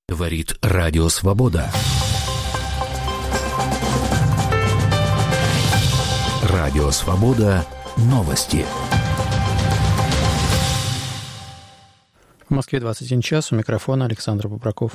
Говорит Радио Свобода. Радио Свобода. Новости. В Москве 21 час. У микрофона Александр Бубраков.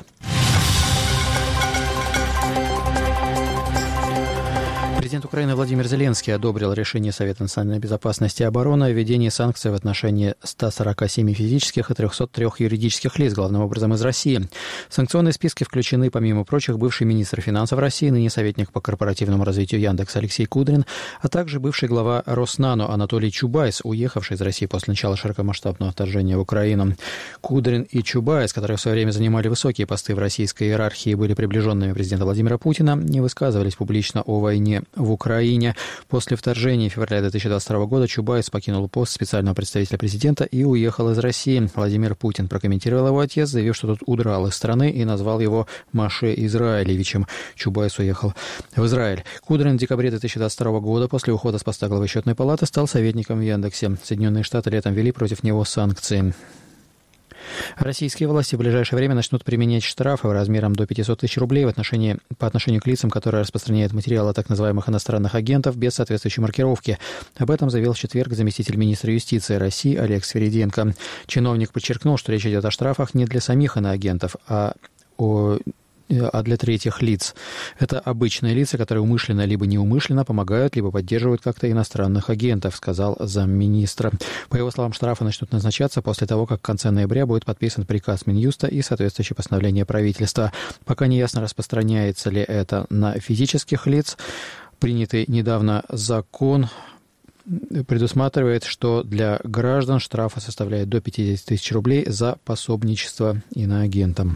Президент Украины Владимир Зеленский одобрил решение Совета национальной безопасности и обороны о введении санкций в отношении 147 физических и 303 юридических лиц, главным образом из России. В санкционные списки включены, помимо прочих, бывший министр финансов России, ныне советник по корпоративному развитию Яндекс Алексей Кудрин, а также бывший глава Роснано Анатолий Чубайс, уехавший из России после начала широкомасштабного вторжения в Украину. Кудрин и Чубайс, которые в свое время занимали высокие посты в российской иерархии и были приближенными президента Владимира Путина, не высказывались публично о войне в Украине. После вторжения в феврале 2022 года Чубайс покинул пост специального представителя президента и уехал из России. Владимир Путин прокомментировал его отъезд, заявив, что тот удрал из страны, и назвал его Маше Израилевичем. Чубайс уехал в Израиль. Кудрин в декабре 2022 года после ухода с поста главы Счетной палаты стал советником в Яндексе. Соединенные Штаты летом ввели против него санкции. Российские власти в ближайшее время начнут применять штрафы размером до 500 тысяч рублей по отношению к лицам, которые распространяют материалы о так называемых иностранных агентов без соответствующей маркировки. Об этом заявил в четверг заместитель министра юстиции России Олег Свериденко. Чиновник подчеркнул, что речь идет о штрафах не для самих иноагентов, а для третьих лиц. Это обычные лица, которые умышленно либо неумышленно помогают, либо поддерживают как-то иностранных агентов, сказал замминистра. По его словам, штрафы начнут назначаться после того, как в конце ноября будет подписан приказ Минюста и соответствующее постановление правительства. Пока не ясно, распространяется ли это на физических лиц. Принятый недавно закон предусматривает, что для граждан штрафы составляют до 50 тысяч рублей за пособничество иноагентам.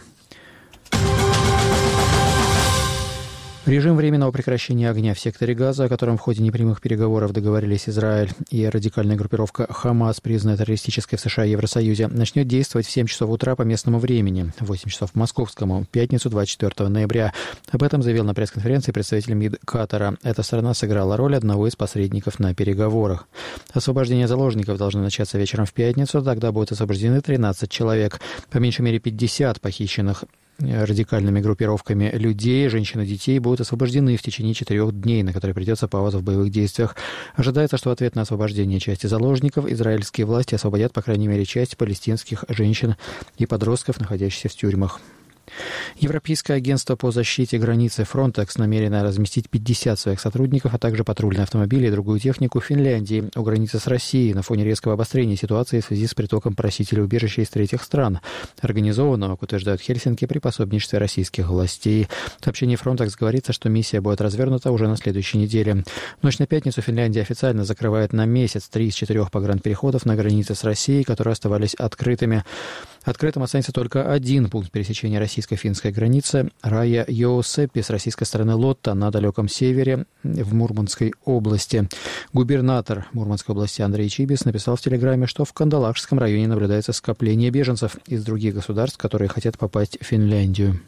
Режим временного прекращения огня в секторе Газа, о котором в ходе непрямых переговоров договорились Израиль и радикальная группировка Хамас, признанная террористической в США и Евросоюзе, начнет действовать в 7 часов утра по местному времени, 8 часов московскому, в пятницу 24 ноября. Об этом заявил на пресс-конференции представитель МИД Катара. Эта страна сыграла роль одного из посредников на переговорах. Освобождение заложников должно начаться вечером в пятницу, тогда будут освобождены 13 человек, по меньшей мере 50 похищенных радикальными группировками людей, женщин и детей будут освобождены в течение 4 дней, на которые придется пауза в боевых действиях. Ожидается, что в ответ на освобождение части заложников израильские власти освободят, по крайней мере, часть палестинских женщин и подростков, находящихся в тюрьмах. Европейское агентство по защите границы Frontex намерено разместить 50 своих сотрудников, а также патрульные автомобили и другую технику в Финляндии у границы с Россией на фоне резкого обострения ситуации в связи с притоком просителей убежища из третьих стран, организованного, как утверждают Хельсинки, при пособничестве российских властей. В сообщении Frontex говорится, что миссия будет развернута уже на следующей неделе. В ночь на пятницу Финляндия официально закрывает на месяц 3 из 4 погранпереходов на границе с Россией, которые оставались открытыми. Открытым останется только один пункт пересечения российско-финской границы – Рая-Йоусеппи с российской стороны Лотта на далеком севере в Мурманской области. Губернатор Мурманской области Андрей Чибис написал в Телеграме, что в Кандалакшском районе наблюдается скопление беженцев из других государств, которые хотят попасть в Финляндию.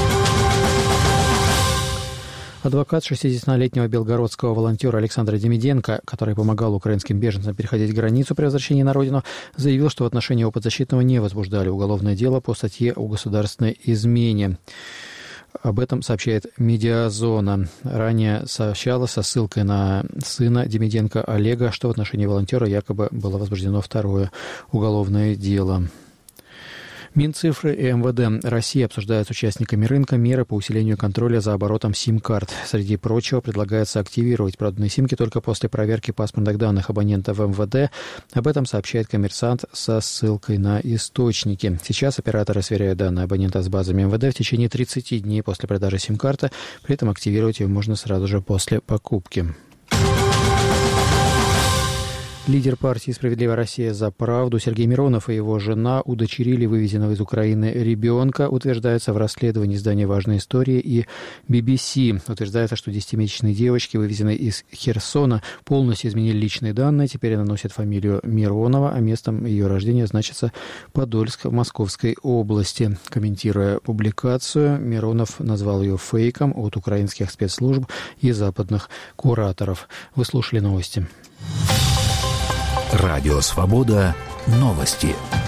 Адвокат 60-летнего белгородского волонтера Александра Демиденко, который помогал украинским беженцам переходить границу при возвращении на родину, заявил, что в отношении его подзащитного не возбуждали уголовное дело по статье о государственной измене. Об этом сообщает «Медиазона». Ранее сообщала со ссылкой на сына Демиденко Олега, что в отношении волонтера якобы было возбуждено второе уголовное дело. Минцифры и МВД России обсуждают с участниками рынка меры по усилению контроля за оборотом сим-карт. Среди прочего, предлагается активировать проданные симки только после проверки паспортных данных абонента в МВД. Об этом сообщает «Коммерсант» со ссылкой на источники. Сейчас операторы сверяют данные абонента с базами МВД в течение 30 дней после продажи сим-карты. При этом активировать ее можно сразу же после покупки. Лидер партии «Справедливая Россия за правду» Сергей Миронов и его жена удочерили вывезенного из Украины ребенка, утверждается в расследовании издания «Важные истории» и BBC. Утверждается, что 10-месячной девочке, вывезенной из Херсона, полностью изменили личные данные. Теперь она носит фамилию Миронова, а местом ее рождения значится Подольск в Московской области. Комментируя публикацию, Миронов назвал ее фейком от украинских спецслужб и западных кураторов. Вы слушали новости. Радио Свобода. Новости.